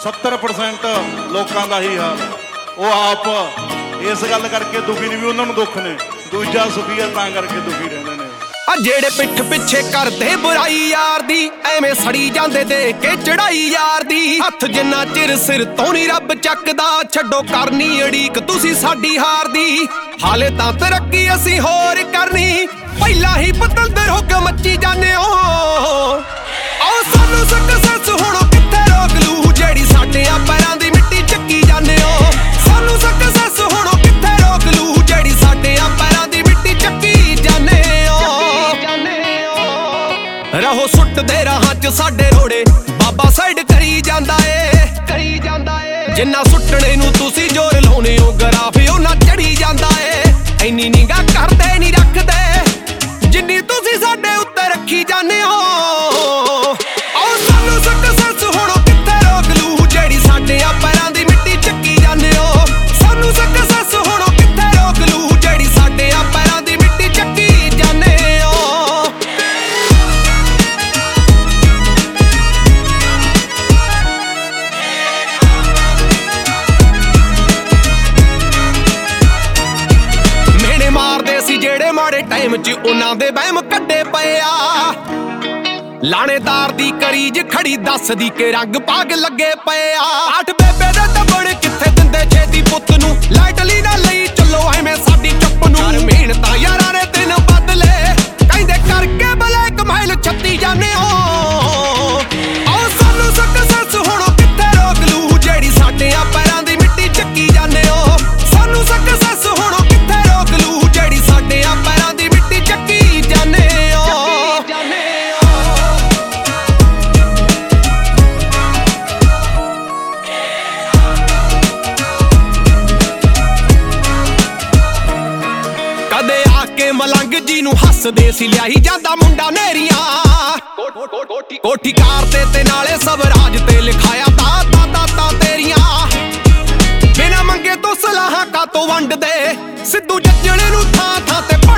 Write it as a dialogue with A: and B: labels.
A: 70% ਲੋਕਾਂ ਦਾ ਹੀ ਹਾਲ। ਉਹ ਆਪ ਇਸ ਗੱਲ ਕਰਕੇ ਦੁਖੀ ਨਹੀਂ ਵੀ ਉਹਨਾਂ ਨੂੰ ਦੁੱਖ ਨੇ, ਦੂਜਾ ਸੁਖੀ ਆ ਤਾਂ ਕਰਕੇ ਦੁਖੀ ਰਹਿੰਦੇ ਨੇ।
B: ਆ ਜਿਹੜੇ ਪਿੱਠ ਪਿੱਛੇ ਕਰਦੇ ਬੁਰਾਈ ਯਾਰ ਦੀ, ਐਵੇਂ ਸੜੀ ਜਾਂਦੇ ਦੇ ਕੇ ਚੜਾਈ ਯਾਰ ਦੀ। ਹੱਥ ਜਿੰਨਾ ਚਿਰ ਸਿਰ ਤੋਂ ਨਹੀਂ ਰੱਬ ਚੱਕਦਾ, ਛੱਡੋ ਕਰਨੀ ਅੜੀਕ ਤੁਸੀਂ ਸਾਡੀ ਹਾਰ ਦੀ। ਹਾਲੇ ਤਾਂ ਤਰੱਕੀ ਅਸੀਂ ਹੋਰ ਕਰਨੀ, ਪਹਿਲਾਂ ਹੀ ਪਤੰਦਰ ਹੋ ਕੇ ਮੱਚੀ ਜਾਂਦੇ ਹੋ। ਆਓ ਸਾਨੂੰ ਸਕਸੈਸ ਹੁਣ ਕਿੱਥੇ ਰੋਕ ਲੂ, ਜਿਹੜੀ ਸਾਡੇ ਆ ਪੈਰਾਂ ਦੀ ਮਿੱਟੀ ਚੱਕੀ ਜਾਂਦੇ ਹੋ। ਸਾਨੂੰ ਸਕਸੈਸ ਹੁਣ ਕਿੱਥੇ ਰੋਕ ਲੂ, ਜਿਹੜੀ ਸਾਡੇ ਆ ਪੈਰਾਂ ਦੀ ਮਿੱਟੀ ਚੱਕੀ ਜਾਂਦੇ ਹੋ। ਰਹੋ ਸੁੱਟਦੇ ਰਾਹਾਂ 'ਚ ਸਾਡੇ ਰੋੜੇ, ਬਾਬਾ ਸਾਈਡ ਕਰੀ ਜਾਂਦਾ ਏ, ਕਰੀ ਜਾਂਦਾ ਏ। ਜਿੰਨਾ ਸੁੱਟਣੇ ਨੂੰ ਤੁਸੀਂ ਜ਼ੋਰ ਲਾਉਨੇ ਹੋ, ਗਰਾਫ ਉਹਨਾਂ ਚੜੀ ਜਾਂਦਾ ਏ। ਇੰਨੀ ਨਿਗਾਹ ਕਰਦੇ ਨਹੀਂ ਰੱਖਦੇ ਜਿੰਨੀ ਤੁਸੀਂ ਸਾਡੇ ਉੱਤੇ ਰੱਖੀ ਜਾਂਦੇ ਹੋ। ਆਓ ਸਾਨੂੰ ਸਕਸੈਸ ਹੁਣ ਕਿੱਥੇ ਰੋਕ ਲੂ, ਜਿਹੜੀ ਸਾਡੇ ਆ ਪੈਰਾਂ ਦੀ ਮਿੱਟੀ ਚੱਕੀ ਜਾਂਦੇ ਹੋ। ਸਾਨੂੰ ਸਕਸੈਸ ਹੁਣ ਕਿੱਥੇ ਰੋਕ ਲੂ, ਜਿਹੜੀ ਸਾਡੇ ਆ ਪੈਰਾਂ ਦੀ ਮਿੱਟੀ ਚੱਕੀ ਜਾਂਦੇ ਹੋ। ਮੇਨੇ ਮਾਰਦੇ ਸੀ ਜਿਹੜੇ ਮਾੜੇ ਟਾਈਮ 'ਚ, ਉਹਨਾਂ ਦੇ ਵਹਿਮ ਕੱਢੇ ਪਏ ਆ। ਲਾਣੇਦਾਰ ਦੀ ਕਰੀਜ ਖੜੀ ਦੱਸਦੀ ਕਿ ਰੰਗ ਪਾਗ ਲੱਗੇ ਪਏ ਆ। ਅੱਠ ਬੇਬੇ ਦੇ ਦਬੜ ਕਿੱਥੇ ਦਿੰਦੇ ਛੇਤੀ ਪੁੱਤ ਨੂੰ, ਲਾਈਟਲੀ ਨਾ ਲਈ ਚੱਲੋ ਐਵੇਂ ਸਾਡੀ ਚੁੱਪ ਨੂੰ। ਕਰ ਮਿਹਨਤਾਂ ਯਾਰਾਂ ਨੇ ਦਿਨ ਬਦਲੇ, ਕਹਿੰਦੇ ਕਰਕੇ ਬਲੈਕ ਮਾਈਲ ਛੱਤੀ ਜਾਂਦੇ ਹੋ। ਆਓ ਸਾਨੂੰ ਸਕਸੈਸ ਹੁਣ ਕਿੱਥੇ ਰੋਕ ਲੂ, ਜਿਹੜੀ ਸਾਡੇ ਆ ਪੈਰਾਂ ਦੀ ਮਿੱਟੀ ਚੱਕੀ ਜਾਂਦੇ ਹੋ। ਸਾਨੂੰ ਸਕਸੈਸ ਹੁਣ ਕਿੱਥੇ ਰੋਕ ਲੂ, ਜਿਹੜੀ ਸਾਡੇ ਆ ਪੈਰਾਂ ਦੀ ਮਿੱਟੀ ਚੱਕੀ ਜਾਂਦੇ ਹੋ। ਕਦੇ ਆ ਕੇ ਮਲੰਗ ਜੀ ਨੂੰ ਹੱਸਦੇ ਸੀ, ਲਿਆਈ ਜਾਂਦਾ ਮੁੰਡਾ ਨੇਰੀਆਂ। ਕੋਠੀ ਕਾਰ ਤੇ ਨਾਲੇ ਸਵਰਾਜ ਤੇ ਲਿਖਾਇਆ ਦਾਤਾ ਤੇਰੀਆਂ। ਬਿਨਾਂ ਮੰਗੇ ਤੋਂ ਸਲਾਹਾਂ ਕਾਤੋਂ ਵੰਡਦੇ, ਸਿੱਧੂ ਜੱਜਣੇ ਨੂੰ ਥਾਂ ਥਾਂ ਤੇ